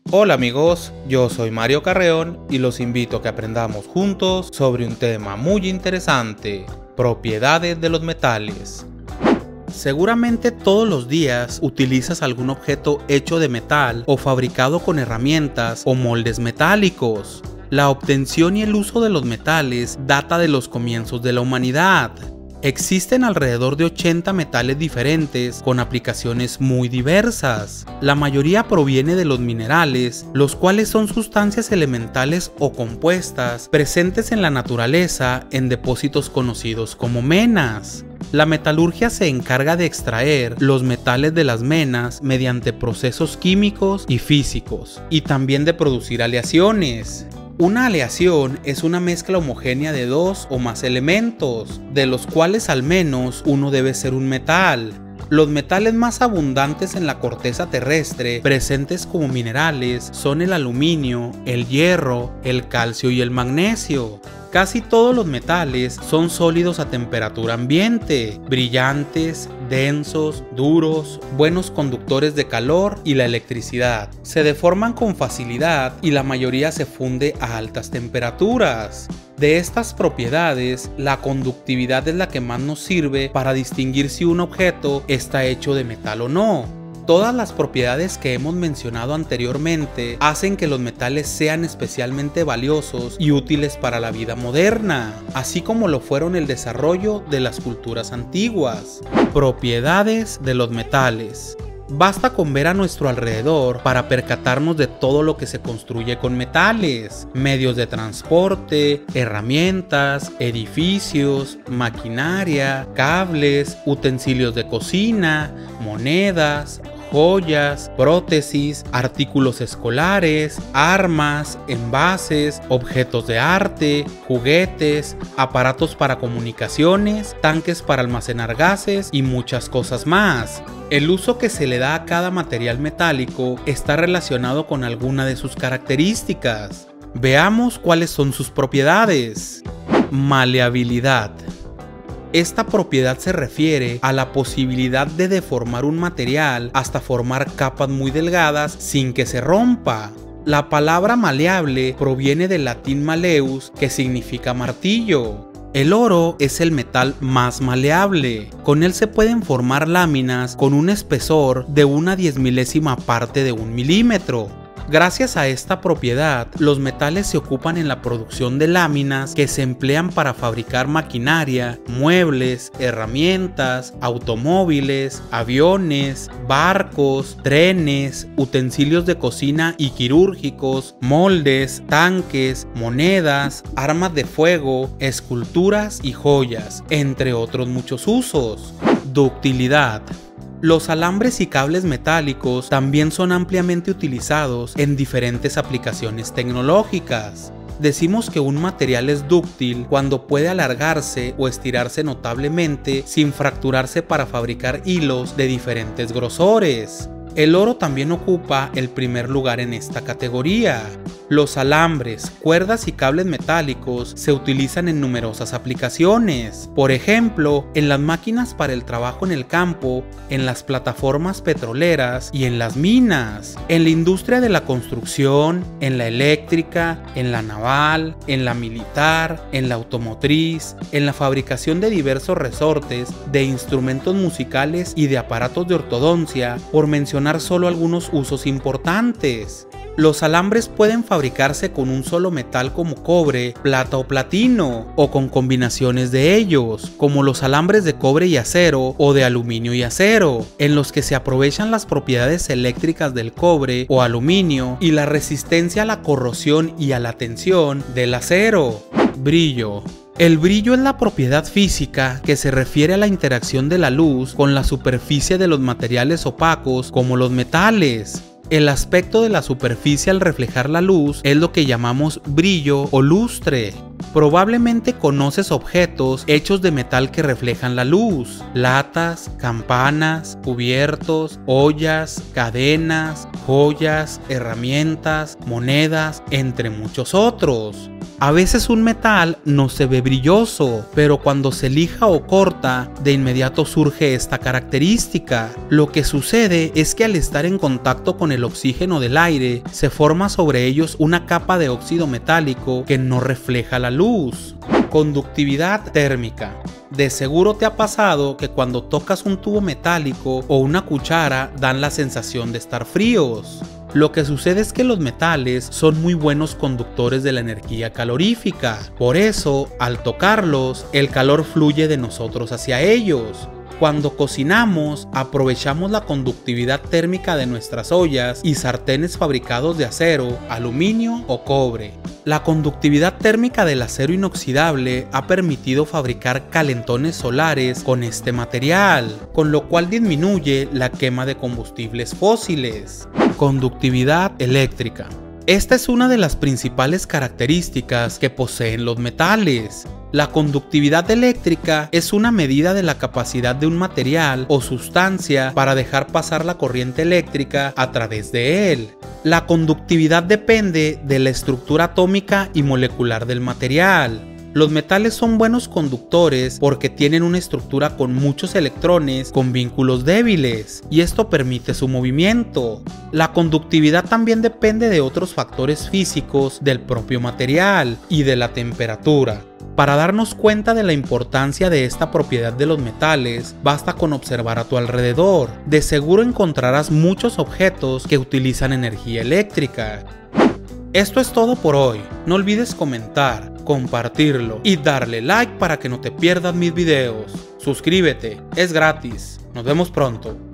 Hola amigos, yo soy Mario Carreón y los invito a que aprendamos juntos sobre un tema muy interesante: propiedades de los metales. Seguramente todos los días utilizas algún objeto hecho de metal o fabricado con herramientas o moldes metálicos. La obtención y el uso de los metales data de los comienzos de la humanidad. Existen alrededor de 80 metales diferentes con aplicaciones muy diversas. La mayoría proviene de los minerales, los cuales son sustancias elementales o compuestas presentes en la naturaleza en depósitos conocidos como menas. La metalurgia se encarga de extraer los metales de las menas mediante procesos químicos y físicos, y también de producir aleaciones. Una aleación es una mezcla homogénea de dos o más elementos, de los cuales al menos uno debe ser un metal. Los metales más abundantes en la corteza terrestre, presentes como minerales, son el aluminio, el hierro, el calcio y el magnesio. Casi todos los metales son sólidos a temperatura ambiente, brillantes, densos, duros, buenos conductores de calor y la electricidad. Se deforman con facilidad y la mayoría se funde a altas temperaturas. De estas propiedades, la conductividad es la que más nos sirve para distinguir si un objeto está hecho de metal o no. Todas las propiedades que hemos mencionado anteriormente hacen que los metales sean especialmente valiosos y útiles para la vida moderna, así como lo fueron el desarrollo de las culturas antiguas. Propiedades de los metales. Basta con ver a nuestro alrededor para percatarnos de todo lo que se construye con metales: medios de transporte, herramientas, edificios, maquinaria, cables, utensilios de cocina, monedas, joyas, prótesis, artículos escolares, armas, envases, objetos de arte, juguetes, aparatos para comunicaciones, tanques para almacenar gases y muchas cosas más. El uso que se le da a cada material metálico está relacionado con alguna de sus características. Veamos cuáles son sus propiedades. Maleabilidad. Esta propiedad se refiere a la posibilidad de deformar un material hasta formar capas muy delgadas sin que se rompa. La palabra maleable proviene del latín maleus, que significa martillo. El oro es el metal más maleable. Con él se pueden formar láminas con un espesor de 1/10,000ª parte de 1 milímetro. Gracias a esta propiedad, los metales se ocupan en la producción de láminas que se emplean para fabricar maquinaria, muebles, herramientas, automóviles, aviones, barcos, trenes, utensilios de cocina y quirúrgicos, moldes, tanques, monedas, armas de fuego, esculturas y joyas, entre otros muchos usos. Ductilidad. Los alambres y cables metálicos también son ampliamente utilizados en diferentes aplicaciones tecnológicas. Decimos que un material es dúctil cuando puede alargarse o estirarse notablemente sin fracturarse para fabricar hilos de diferentes grosores. El oro también ocupa el primer lugar en esta categoría. Los alambres, cuerdas y cables metálicos se utilizan en numerosas aplicaciones. Por ejemplo, en las máquinas para el trabajo en el campo, en las plataformas petroleras y en las minas, en la industria de la construcción, en la eléctrica, en la naval, en la militar, en la automotriz, en la fabricación de diversos resortes, de instrumentos musicales y de aparatos de ortodoncia, por mencionar solo algunos usos importantes. Los alambres pueden fabricarse con un solo metal como cobre, plata o platino, o con combinaciones de ellos, como los alambres de cobre y acero o de aluminio y acero, en los que se aprovechan las propiedades eléctricas del cobre o aluminio y la resistencia a la corrosión y a la tensión del acero. Brillo. El brillo es la propiedad física que se refiere a la interacción de la luz con la superficie de los materiales opacos como los metales. El aspecto de la superficie al reflejar la luz es lo que llamamos brillo o lustre. Probablemente conoces objetos hechos de metal que reflejan la luz: latas, campanas, cubiertos, ollas, cadenas, joyas, herramientas, monedas, entre muchos otros. A veces un metal no se ve brilloso, pero cuando se lija o corta, de inmediato surge esta característica. Lo que sucede es que al estar en contacto con el oxígeno del aire, se forma sobre ellos una capa de óxido metálico que no refleja la luz. Conductividad térmica. De seguro te ha pasado que cuando tocas un tubo metálico o una cuchara dan la sensación de estar fríos. Lo que sucede es que los metales son muy buenos conductores de la energía calorífica. Por eso, al tocarlos, el calor fluye de nosotros hacia ellos. Cuando cocinamos, aprovechamos la conductividad térmica de nuestras ollas y sartenes fabricados de acero, aluminio o cobre. La conductividad térmica del acero inoxidable ha permitido fabricar calentones solares con este material, con lo cual disminuye la quema de combustibles fósiles. Conductividad eléctrica. Esta es una de las principales características que poseen los metales. La conductividad eléctrica es una medida de la capacidad de un material o sustancia para dejar pasar la corriente eléctrica a través de él. La conductividad depende de la estructura atómica y molecular del material. Los metales son buenos conductores porque tienen una estructura con muchos electrones con vínculos débiles, y esto permite su movimiento. La conductividad también depende de otros factores físicos del propio material y de la temperatura. Para darnos cuenta de la importancia de esta propiedad de los metales, basta con observar a tu alrededor. De seguro encontrarás muchos objetos que utilizan energía eléctrica. Esto es todo por hoy. No olvides comentar, compartirlo y darle like para que no te pierdas mis videos. Suscríbete, es gratis. Nos vemos pronto.